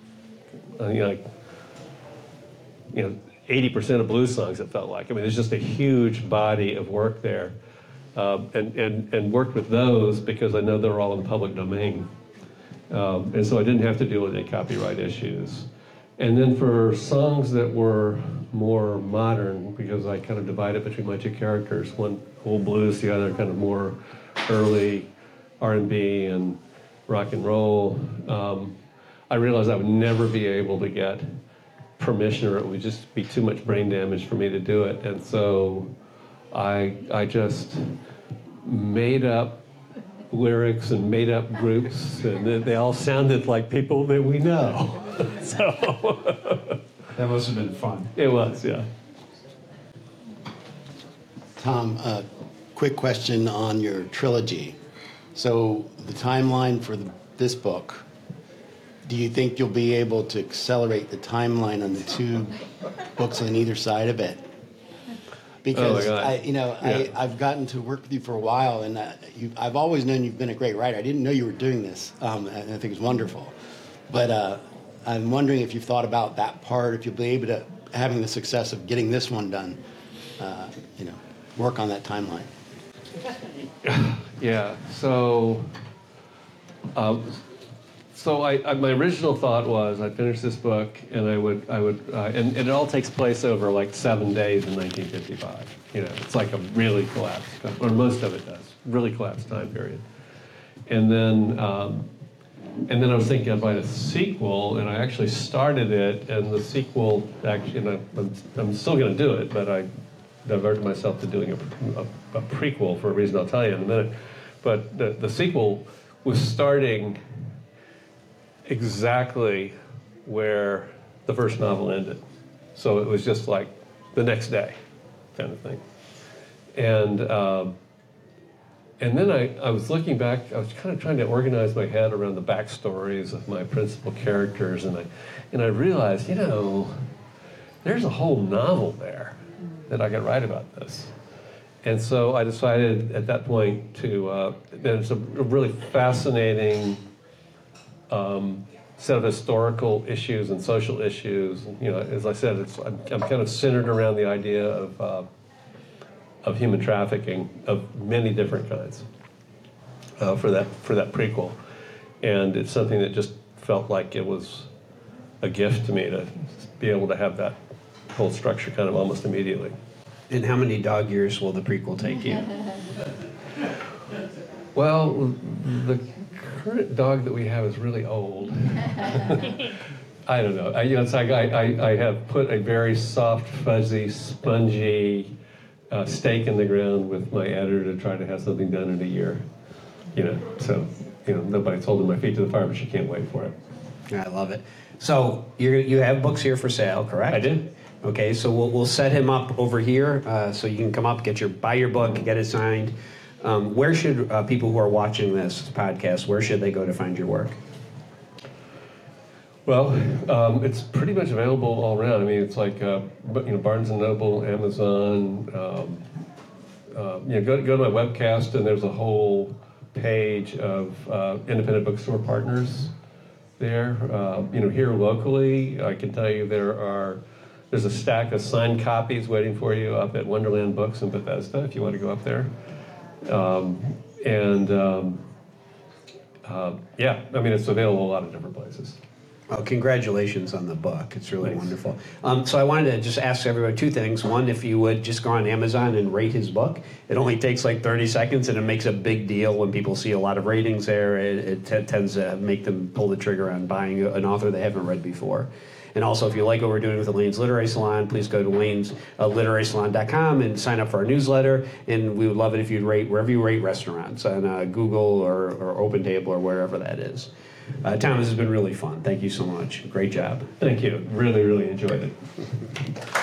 80% of blues songs, it felt like. I mean, there's just a huge body of work there, and worked with those because I know they're all in public domain. And so I didn't have to deal with any copyright issues. And then for songs that were more modern, because I kind of divided between my two characters, one old blues, the other kind of more early R&B and rock and roll, I realized I would never be able to get permission, or it would just be too much brain damage for me to do it. And so I just made up lyrics and made up groups, and they all sounded like people that we know. So That must have been fun. it was, yeah. Tom, quick question on your trilogy. So the timeline for this book, do you think you'll be able to accelerate the timeline on the two books on either side of it? Because God. I've gotten to work with you for a while, and I've always known you've been a great writer. I didn't know you were doing this, and I think it's wonderful. But I'm wondering if you've thought about that part, if you'll be able to, having the success of getting this one done, work on that timeline. Yeah. So my original thought was I'd finish this book and and it all takes place over like 7 days in 1955. It's like a really collapsed, or most of it does, really collapsed time period. And then I was thinking I'd write a sequel, and I actually started it, and the sequel actually, I'm still going to do it, but I diverted myself to doing a prequel for a reason I'll tell you in a minute. But the sequel was starting exactly where the first novel ended. So it was just like the next day kind of thing. And then I was looking back, I was kind of trying to organize my head around the backstories of my principal characters, and I realized, there's a whole novel there that I could write about this. And so I decided at that point to, it's a really fascinating set of historical issues and social issues. As I said, I'm kind of centered around the idea of human trafficking of many different kinds for that prequel. And it's something that just felt like it was a gift to me to be able to have that whole structure kind of almost immediately. And how many dog years will the prequel take you? Well, the current dog that we have is really old. I don't know. It's like I have put a very soft, fuzzy, spongy stake in the ground with my editor to try to have something done in a year. So nobody's holding my feet to the fire, but she can't wait for it. I love it. So you have books here for sale, correct? I do. Okay, so we'll set him up over here so you can come up, buy your book, get it signed. Where should people who are watching this podcast, where should they go to find your work? Well, it's pretty much available all around. I mean, it's like Barnes and Noble, Amazon. Go to my webcast, and there's a whole page of independent bookstore partners there. Here locally, I can tell you there's a stack of signed copies waiting for you up at Wonderland Books in Bethesda if you want to go up there. It's available a lot of different places. Well, congratulations on the book. It's really wonderful. So I wanted to just ask everyone two things. One, if you would just go on Amazon and rate his book. It only takes like 30 seconds, and it makes a big deal when people see a lot of ratings there. It tends to make them pull the trigger on buying an author they haven't read before. And also, if you like what we're doing with Elaine's Literary Salon, please go to elaine'sliterarysalon.com and sign up for our newsletter. And we would love it if you'd rate wherever you rate restaurants, on Google or OpenTable or wherever that is. Tom, this has been really fun. Thank you so much. Great job. Thank you. Really, really enjoyed it.